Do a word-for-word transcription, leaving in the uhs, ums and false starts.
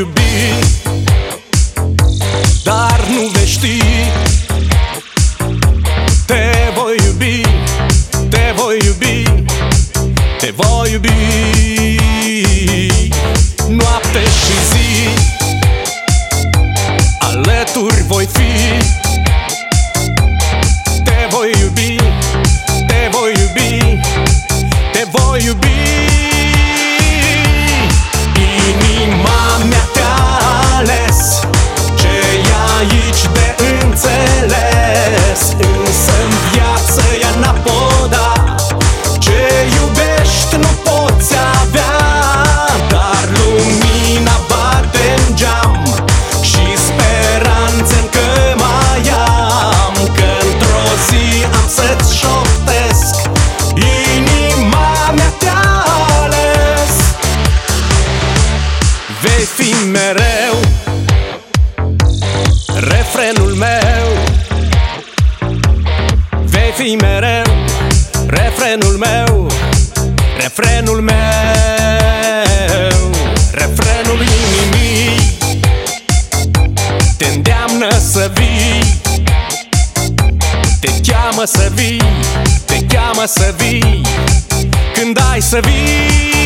iubi, dar nu vei ști. Te voi iubi, te voi iubi, te voi iubi, noapte și zi, alături voi fi. Te voi iubi, te voi iubi, te voi iubi. Inima mea te-a ales, ce-i aici de înțeles, însă-n viață ea n-a poda. Ce iubești nu poți avea, dar lumina bate-n geam și speranțe încă mai am, că într-o zi am să-ți șoptesc. Inima mea te-a ales, vei fi mereu refrenul meu, vei fi mereu refrenul meu, refrenul meu, refrenul inimii. Te îndeamnă să vii, te cheamă să vii, te cheamă să vii, când ai să vii.